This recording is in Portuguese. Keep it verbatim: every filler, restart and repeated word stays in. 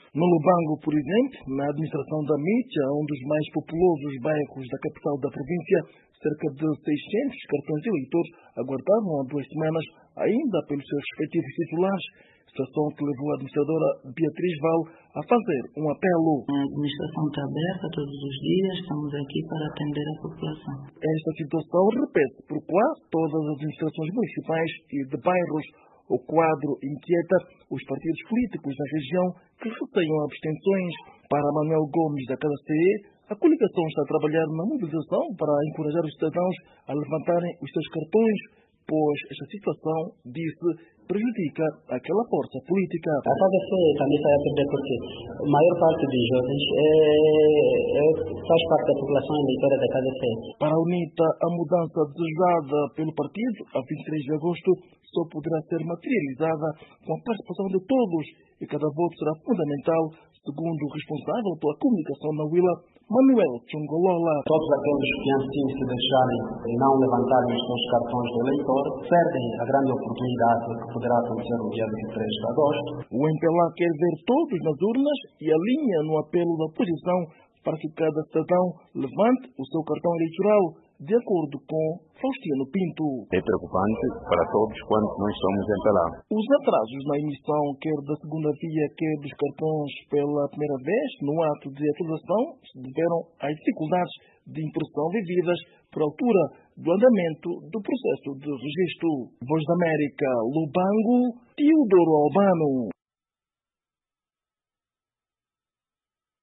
No Lubango, por exemplo, na administração da Mítia, um dos mais populosos bairros da capital da província, cerca de seiscentos cartões de eleitores aguardavam há duas semanas, ainda pelos seus respectivos titulares, situação que levou a administradora Beatriz Val a fazer um apelo. A administração está aberta todos os dias, estamos aqui para atender a população. Esta situação repete por quase todas as administrações municipais e de bairros. O quadro inquieta os partidos políticos da região que receiam abstenções. Para Manuel Gomes, da K C E, a coligação está a trabalhar na mobilização para encorajar os cidadãos a levantarem os seus cartões, pois esta situação, disse, prejudica aquela força política. A K C E também está a perder porque a maior parte dos jovens é, é, faz parte da população eleitora da K C E. Para a UNITA, a mudança desejada pelo partido a vinte e três de agosto só poderá ser materializada com a participação de todos e cada voto será fundamental, segundo o responsável pela comunicação na Willa, Manuel Chungolola. Todos aqueles que assim se deixarem e não levantarem os seus cartões de eleitor perdem a grande oportunidade que poderá acontecer no dia vinte e três de agosto. O M P L A quer ver todos nas urnas e alinha no apelo da oposição para que cada cidadão levante o seu cartão eleitoral, de acordo com Faustino Pinto. É preocupante para todos quando nós somos M P L A. Os atrasos na emissão, quer da segunda via, quer dos cartões pela primeira vez, no ato de atualização, se deveram às dificuldades de impressão vividas por altura do andamento do processo de registro. Voz da América, Lubango, Teodoro Albano.